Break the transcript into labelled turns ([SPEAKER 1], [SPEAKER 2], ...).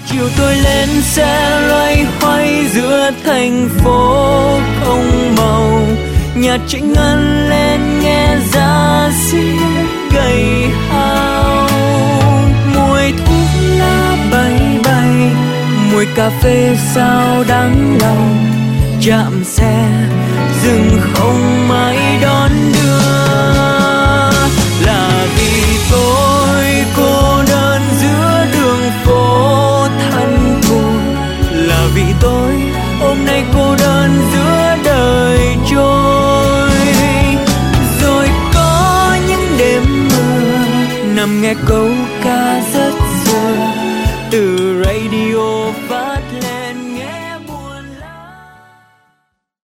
[SPEAKER 1] chiều tôi lên xe loay hoay giữa thành phố không màu, nhạc trịnh ngân lên nghe giá diết gầy hao. Mùi thuốc lá bay bay, mùi cà phê sao đắng lòng, chạm xe dừng không ai đón đưa. Là vì tôi cô đơn giữa đường phố thân cùng, là vì tôi hôm nay cô đơn giữa đời trôi. Rồi có những đêm mưa nằm nghe câu ca